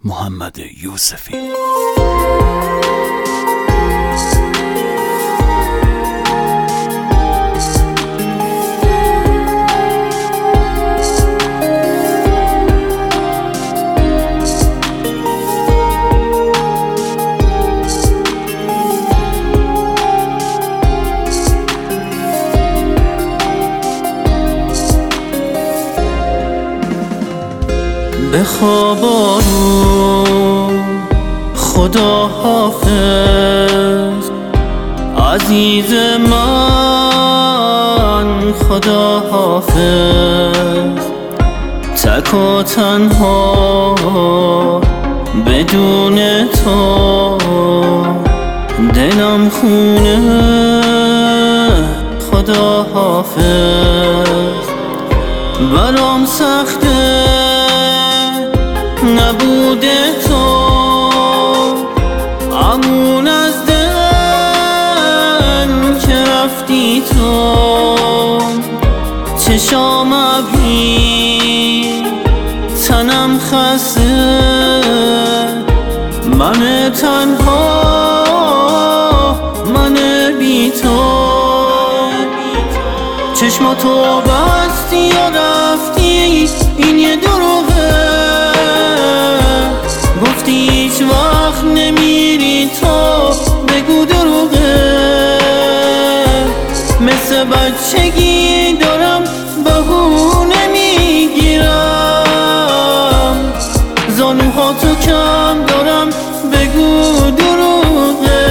محمد یوسفی. بخوابانو خدا حافظ عزیز من، خدا حافظ. تک و تنها بدون تو دلم خونه، خدا حافظ. برام سخته نبوده تو، امون از دل که رفتی تو. چشام ابری تنم خسته، من تنها، من بی تو. چشماتو بستی و رفتی، این یه دروغه. گفتی هیچ وقت نمیری تو، بگو دروغه. مثل بچگی دارم بهونه میگیرم، زانوهاتو کم دارم، بگو دروغه.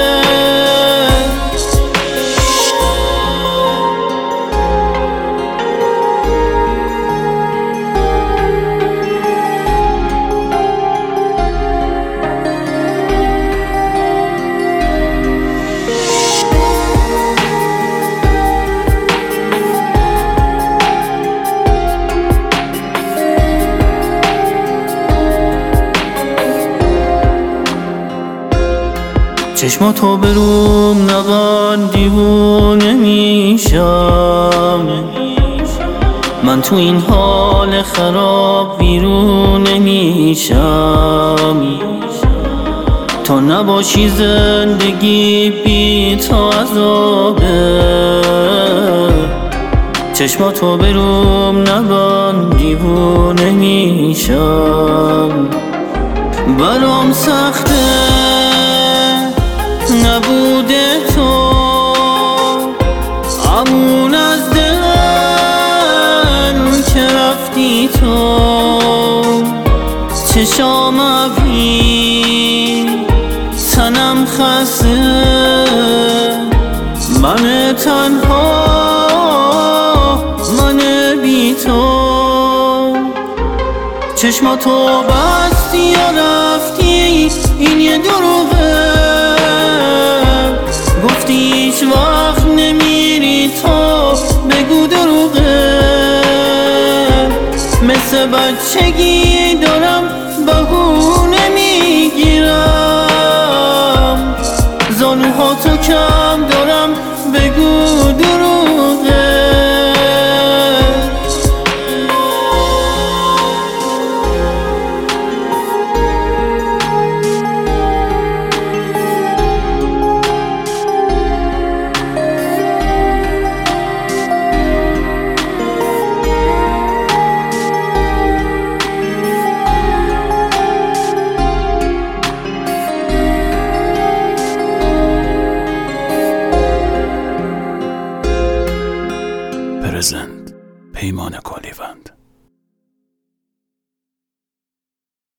چشماتو بروم نبند، دیوونه میشم. من تو این حال خراب بیرون میشم. تا نباشی زندگی بی تو عذابه. چشماتو بروم نبند، دیوونه میشم. برام سخته نبوده تو، امون از دل که رفتی تو. چشام ابری تنم خسته، من تنها، من بی تو. چشماتو بستی و رفتی، این یه دروغه. گفتی هیچ وقت نمیری تو، بگو دروغه. مثل بچگی دارم بهونه میگیرم، زانوهاتو کم دارم، بگو دروغه. پرزنت پیمان کالیوند.